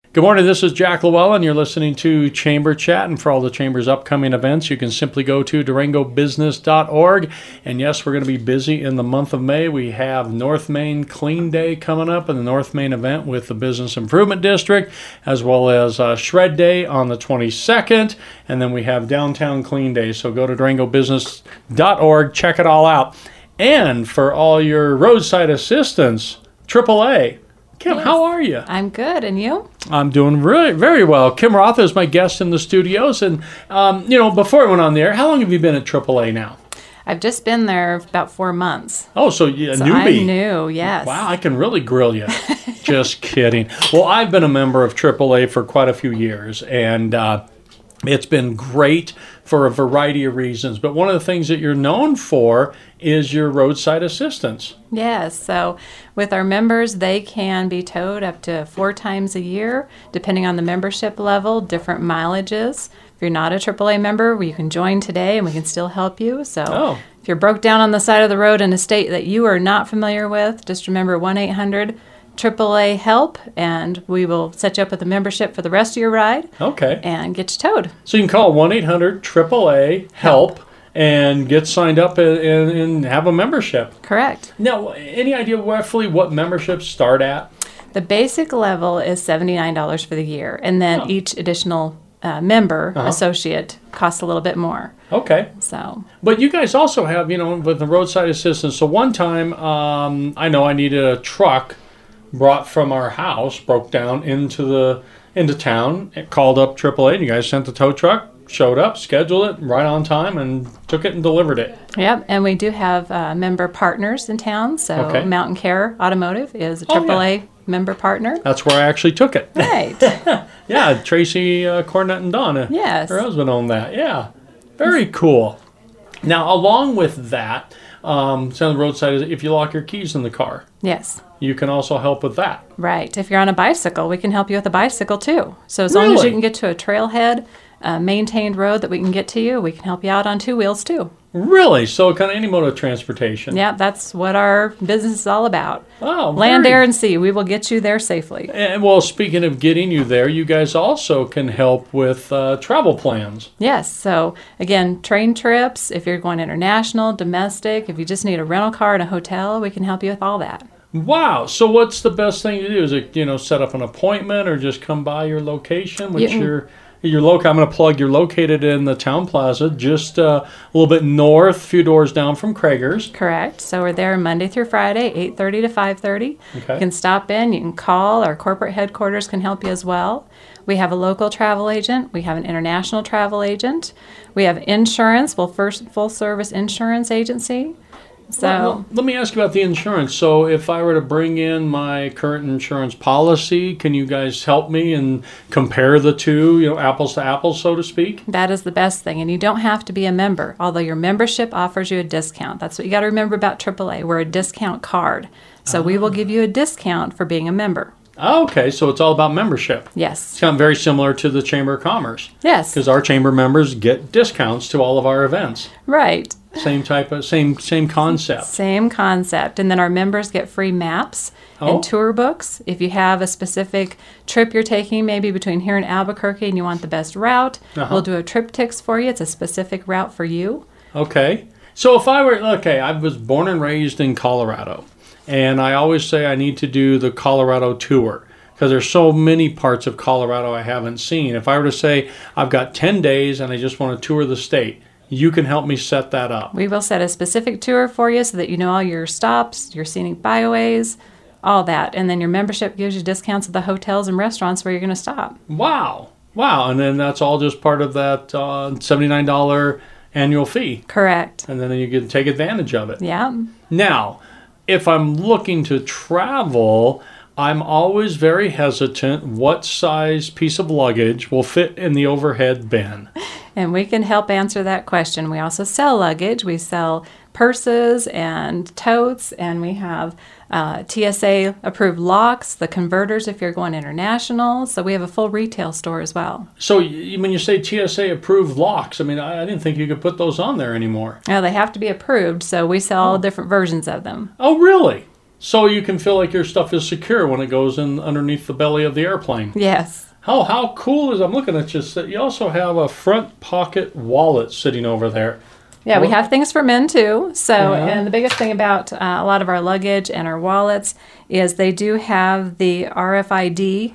Good morning, this is Jack Llewellyn. You're listening to Chamber Chat, and for all the Chamber's upcoming events, you can simply go to durangobusiness.org. And yes, we're going to be busy in the month of May. We have North Main Clean Day coming up and the North Main event with the Business Improvement District, as well as Shred Day on the 22nd, and then we have Downtown Clean Day. So go to durangobusiness.org, check it all out. And for all your roadside assistance, AAA. Kim, Yes. how are you? I'm good, and you? I'm doing really very well. Kim Roth is my guest in the studios, and before I went on the air, how long have you been at AAA now? I've just been there about 4 months. Oh, so you're a So newbie. I'm new, yes. Wow, I can really grill you. Just kidding. Well, I've been a member of AAA for quite a few years, and it's been great for a variety of reasons. But one of the things that you're known for is your roadside assistance. Yes, so with our members, they can be towed up to 4 times a year, depending on the membership level, different mileages. If you're not a AAA member, you can join today and we can still help you. So if you're broke down on the side of the road in a state that you are not familiar with, just remember 1-800-AAA HELP, and we will set you up with a membership for the rest of your ride. Okay. And get you towed. So you can call 1-800-AAA HELP and get signed up and have a membership. Correct. Now, any idea roughly what memberships start at? The basic level is $79 for the year, and then each additional member associate costs a little bit more. Okay. So, But you guys also have, with the roadside assistance. So one time, I know I needed a truck brought from our house, broke down into town. It called up AAA, and you guys sent the tow truck. Showed up, scheduled it right on time, and took it and delivered it. yep, and we do have member partners in town. So Okay. Mountain Care Automotive is a AAA member partner. That's where I actually took it. Right. Yeah, Tracy Cornett and Donna. Yes. Her husband owned that. Yeah. Very cool. Now, along with that, some of the roadside is if you lock your keys in the car, Yes. you can also help with that. Right. If you're on a bicycle, we can help you with a bicycle too. So as long as Really? you can get to a trailhead, a maintained road that we can get to you, we can help you out on 2 wheels too. Really? So kind of any mode of transportation. Yeah, that's what our business is all about. Oh, Land, very- air, and sea. We will get you there safely. And well, speaking of getting you there, you guys also can help with travel plans. Yes. So again, train trips, if you're going international, domestic, if you just need a rental car and a hotel, we can help you with all that. Wow. So what's the best thing to do? Is it, set up an appointment or just come by your location, which you're I'm going to plug, you're located in the Town Plaza, just a little bit north, a few doors down from Krager's. Correct. So we're there Monday through Friday, 8:30 to 5:30. Okay. You can stop in, you can call. Our corporate headquarters can help you as well. We have a local travel agent. We have an international travel agent. We have insurance, full service insurance agency. So Well, let me ask you about the insurance. So if I were to bring in my current insurance policy, can you guys help me and compare the two, apples to apples, so to speak? that is the best thing. And you don't have to be a member, although your membership offers you a discount. That's what you got to remember about AAA. We're a discount card. So we will give you a discount for being a member. Okay, so it's all about membership. Yes. It's kind of very similar to the Chamber of Commerce. Yes. Because our chamber members get discounts to all of our events. Right. Same concept. Same concept. And then our members get free maps Oh. and tour books. If you have a specific trip you're taking, maybe between here and Albuquerque, and you want the best route, we'll do a trip tips for you. It's a specific route for you. Okay. So if I was born and raised in Colorado, and I always say I need to do the Colorado tour because there's so many parts of Colorado I haven't seen. If I were to say I've got 10 days and I just want to tour the state, you can help me set that up. We will set a specific tour for you so that you know all your stops, your scenic byways, all that. And then your membership gives you discounts at the hotels and restaurants where you're going to stop. Wow. And then that's all just part of that $79 annual fee. Correct. And then you can take advantage of it. Yeah. Now, if I'm looking to travel, I'm always very hesitant what size piece of luggage will fit in the overhead bin. And we can help answer that question. We also sell luggage. We sell purses and totes, and we have TSA approved locks, the converters if you're going international. So we have a full retail store as well. So when you say TSA approved locks, I mean, I didn't think you could put those on there anymore. Now they have to be approved, so we sell different versions of them. Oh, really? So you can feel like your stuff is secure when it goes in underneath the belly of the airplane. Yes. How cool is, I'm looking at you, that you also have a front pocket wallet sitting over there. Yeah, we have things for men too. So, Yeah. and the biggest thing about a lot of our luggage and our wallets is they do have the RFID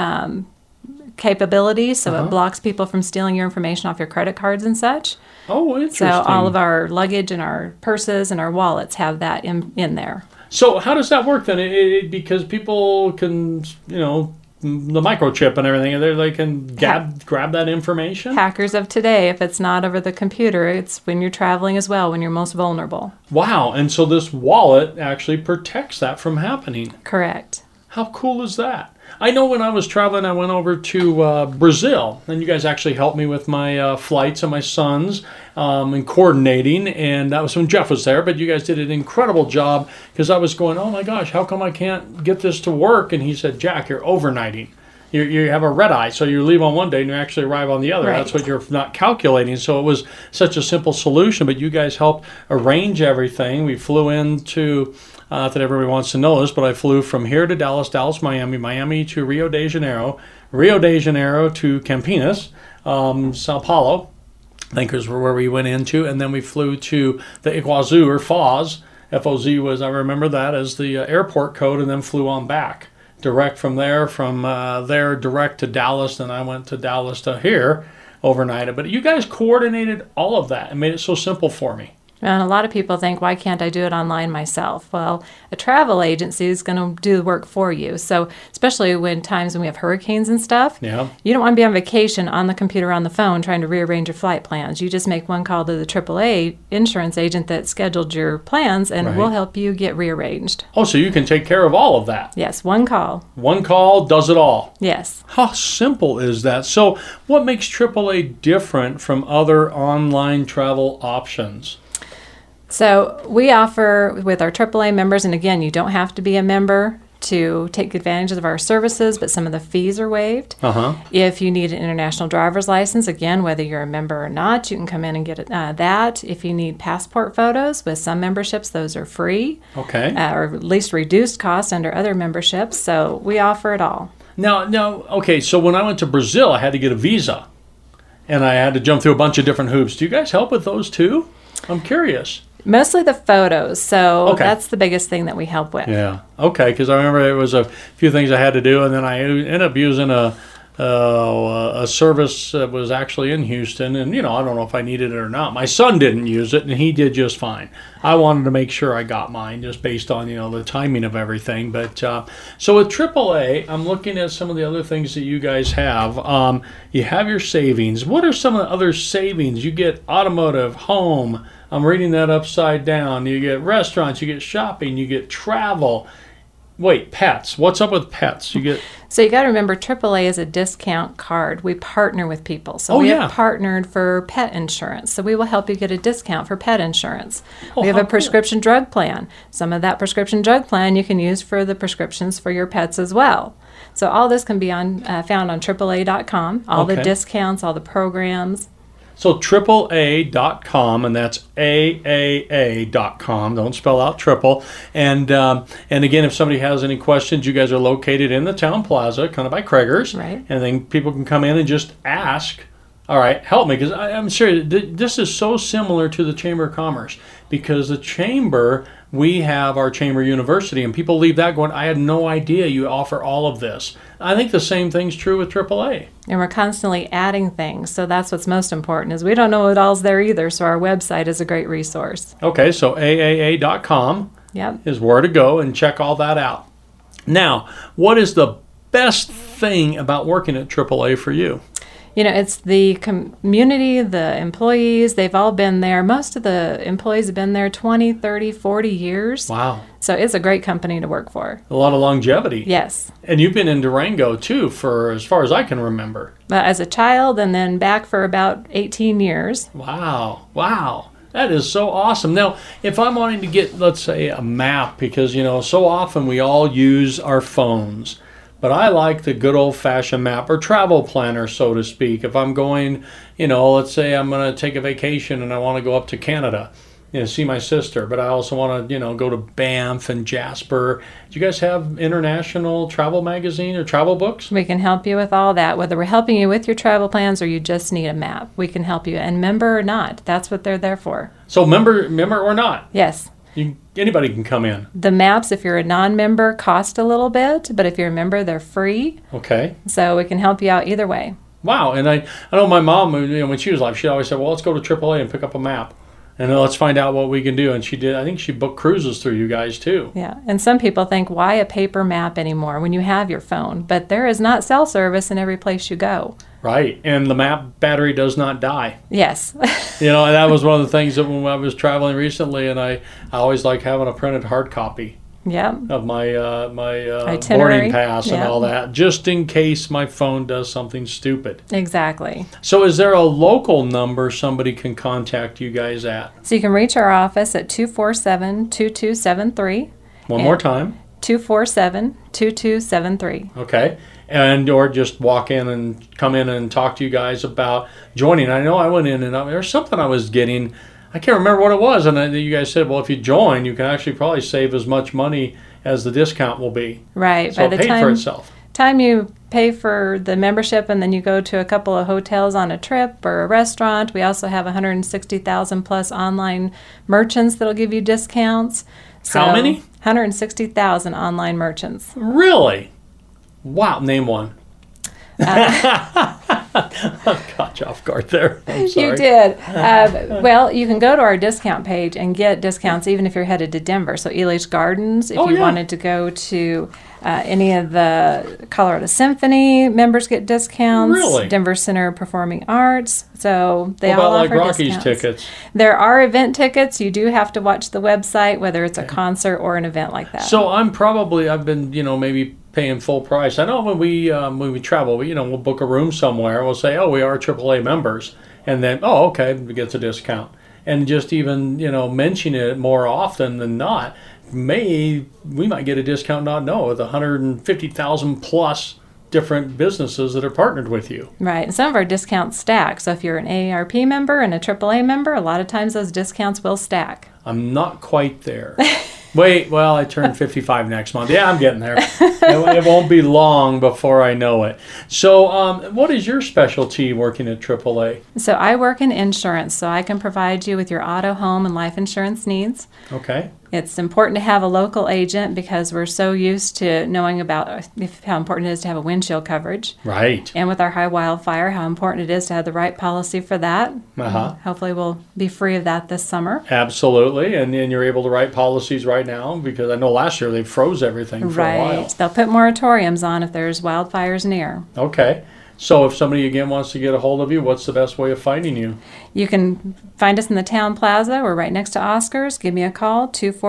capability, so it blocks people from stealing your information off your credit cards and such. Oh, interesting. So all of our luggage and our purses and our wallets have that in there. So how does that work then? Because people can, the microchip and everything, they can grab that information? Hackers of today, if it's not over the computer, it's when you're traveling as well, when you're most vulnerable. Wow, and so this wallet actually protects that from happening. Correct. How cool is that? I know when I was traveling, I went over to Brazil, and you guys actually helped me with my flights and my sons and coordinating, and that was when Jeff was there, but you guys did an incredible job because I was going, oh my gosh, how come I can't get this to work? And he said, Jack, you're overnighting. You have a red eye, so you leave on one day and you actually arrive on the other. Right. That's what you're not calculating. So it was such a simple solution, but you guys helped arrange everything. We flew into, not that everybody wants to know this, but I flew from here to Dallas, Dallas, Miami, Miami to Rio de Janeiro, Rio de Janeiro to Campinas, Sao Paulo, I think is where we went into, and then we flew to the Iguazu or Foz. F-O-Z was, I remember that as the airport code, and then flew on back. Direct from there, direct to Dallas. Then I went to Dallas to here overnight. But you guys coordinated all of that and made it so simple for me. And a lot of people think, why can't I do it online myself? Well, a travel agency is going to do the work for you. So especially when we have hurricanes and stuff, Yeah. you don't want to be on vacation on the computer, on the phone, trying to rearrange your flight plans. You just make one call to the AAA insurance agent that scheduled your plans, and Right. we'll help you get rearranged. Oh, so you can take care of all of that. Yes, one call. One call does it all. Yes. How simple is that? So what makes AAA different from other online travel options? So we offer with our AAA members, and again, you don't have to be a member to take advantage of our services, but some of the fees are waived. If you need an international driver's license, again, whether you're a member or not, you can come in and get that. If you need passport photos, with some memberships, those are free. Okay. Or at least reduced cost under other memberships. So we offer it all. Now, okay, so when I went to Brazil, I had to get a visa, and I had to jump through a bunch of different hoops. Do you guys help with those too? I'm curious. Mostly the photos, so Okay. that's the biggest thing that we help with. Yeah. Okay. Because I remember it was a few things I had to do, and then I ended up using a service that was actually in Houston, and I don't know if I needed it or not. My son didn't use it, and he did just fine. I wanted to make sure I got mine just based on the timing of everything. But so with AAA, I'm looking at some of the other things that you guys have. You have your savings. What are some of the other savings? You get automotive, home. I'm reading that upside down. You get restaurants, you get shopping, you get travel. Wait, pets. What's up with pets? You get So you got to remember, AAA is a discount card. We partner with people. So we have partnered for pet insurance. So we will help you get a discount for pet insurance. We have a prescription drug plan. Some of that prescription drug plan you can use for the prescriptions for your pets as well. So all this can be found on AAA.com. All the discounts, all the programs. So AAA.com, and that's AAA.com. Don't spell out triple. And again, if somebody has any questions, you guys are located in the town plaza, kind of by Krager's. Right. And then people can come in and just ask, all right, help me, because I'm serious. This is so similar to the Chamber of Commerce, because the Chamber, we have our Chamber University, and people leave that going, I had no idea you offer all of this. I think the same thing's true with AAA. And we're constantly adding things. So that's what's most important, is we don't know what all's there either. So our website is a great resource. Okay, so AAA.com is where to go and check all that out. Now, what is the best thing about working at AAA for you? It's the community, the employees, they've all been there. Most of the employees have been there 20, 30, 40 years. Wow. So it's a great company to work for. A lot of longevity. Yes. And you've been in Durango, too, for as far as I can remember. As a child, and then back for about 18 years. Wow. That is so awesome. Now, if I'm wanting to get, let's say, a map, because, so often we all use our phones. But I like the good old-fashioned map or travel planner, so to speak. If I'm going, let's say I'm going to take a vacation and I want to go up to Canada. see my sister, but I also want to, go to Banff and Jasper. Do you guys have international travel magazine or travel books? We can help you with all that, whether we're helping you with your travel plans or you just need a map. We can help you, and member or not, that's what they're there for. So member or not? Yes. Anybody can come in. The maps, if you're a non-member, cost a little bit, but if you're a member, they're free. Okay. So we can help you out either way. Wow. And I know my mom, when she was alive, she always said, well, let's go to AAA and pick up a map. And let's find out what we can do. And she did. I think she booked cruises through you guys, too. Yeah. And some people think, why a paper map anymore when you have your phone? But there is not cell service in every place you go. Right. And the map battery does not die. Yes. And that was one of the things that when I was traveling recently, and I always like having a printed hard copy. Yep. Of my Itinerary. boarding pass and Yep. all that, just in case my phone does something stupid. Exactly. So is there a local number somebody can contact you guys at? So you can reach our office at 247-2273. One more time. 247-2273. Okay. Or just walk in and come in and talk to you guys about joining. I know I went in and there's something I was getting. I can't remember what it was, and you guys said, well, if you join, you can actually probably save as much money as the discount will be. Right. So By it the paid for itself. time you pay for the membership and then you go to a couple of hotels on a trip or a restaurant, we also have 160,000 plus online merchants that'll give you discounts. How many? 160,000 online merchants. Really? Wow. Name one. Got you off guard there. I'm sorry. You did. Well, you can go to our discount page and get discounts even if you're headed to Denver. So Elitch Gardens, if you wanted to go to any of the Colorado Symphony, members get discounts. Really? Denver Center of Performing Arts. So they What about all like offer Rockies discounts. tickets? There are event tickets. You do have to watch the website, whether it's a concert or an event like that. So I've been, maybe paying full price. I know when we travel, we'll book a room somewhere. We'll say, oh, we are AAA members, and then, oh, okay, it gets a discount. And just even mention it more often than not, we might get a discount. Not know with 150,000 plus different businesses that are partnered with you. Right. And some of our discounts stack. So if you're an AARP member and a AAA member, a lot of times those discounts will stack. I'm not quite there. Wait, well, I turn 55 next month. Yeah, I'm getting there. It won't be long before I know it. So what is your specialty working at AAA? So I work in insurance, so I can provide you with your auto, home, and life insurance needs. Okay. It's important to have a local agent because we're so used to knowing about how important it is to have a windshield coverage. Right. And with our high wildfire, how important it is to have the right policy for that. Uh-huh. Hopefully we'll be free of that this summer. Absolutely. And you're able to write policies right now because I know last year they froze everything for a while. They'll put moratoriums on if there's wildfires near. Okay. So if somebody, again, wants to get a hold of you, what's the best way of finding you? You can find us in the Town Plaza. We're right next to Oscars. Give me a call,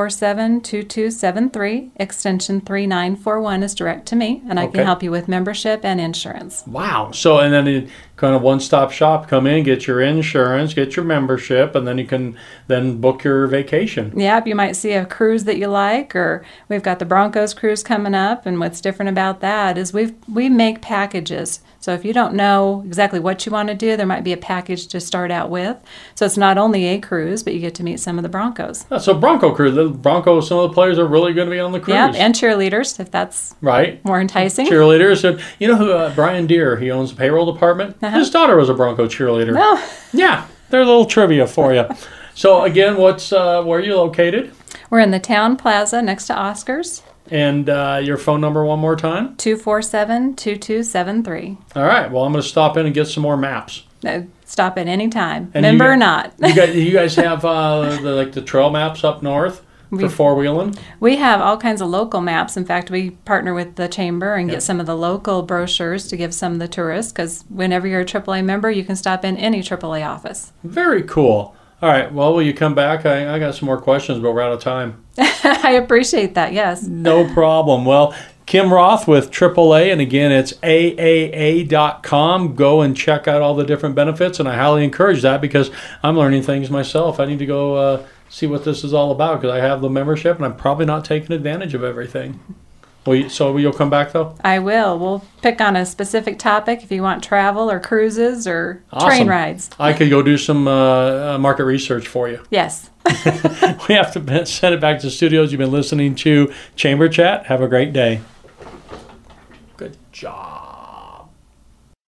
247-2273. Extension 3941 is direct to me, and I Okay. can help you with membership and insurance. Wow. So, and then it kind of one-stop shop, come in, get your insurance, get your membership, and then you can then book your vacation. Yep, you might see a cruise that you like, or we've got the Broncos cruise coming up, and what's different about that is we make packages. So if you don't know exactly what you want to do, there might be a package to start out with. So it's not only a cruise, but you get to meet some of the Broncos. So Bronco cruise, the Broncos, some of the players are really going to be on the cruise. Yep, and cheerleaders, if that's right. more enticing. Cheerleaders. And you know who, Brian Deere, he owns the payroll department. His daughter was a Bronco cheerleader. Well, Yeah, they're a little trivia for you. So again, where are you located? we're in the Town Plaza next to Oscars, And your phone number one more time? 247-2273. All right. Well, I'm going to stop in and get some more maps. Stop at any time, And member or not. You guys have the trail maps up north for four-wheeling? We have all kinds of local maps. In fact, we partner with the chamber and get some of the local brochures to give some of the tourists, because whenever you're a AAA member, you can stop in any AAA office. Very cool. All right. Well, will you come back? I got some more questions, but we're out of time. I appreciate that, yes. No problem. Well, Kim Roth with AAA, and again, it's AAA.com. Go and check out all the different benefits, and I highly encourage that because I'm learning things myself. I need to go see what this is all about because I have the membership, and I'm probably not taking advantage of everything. So you'll come back, though? I will. We'll pick on a specific topic if you want travel or cruises or Awesome. train rides. I could go do some market research for you. Yes. We have to send it back to the studios. You've been listening to Chamber Chat. Have a great day. Good job.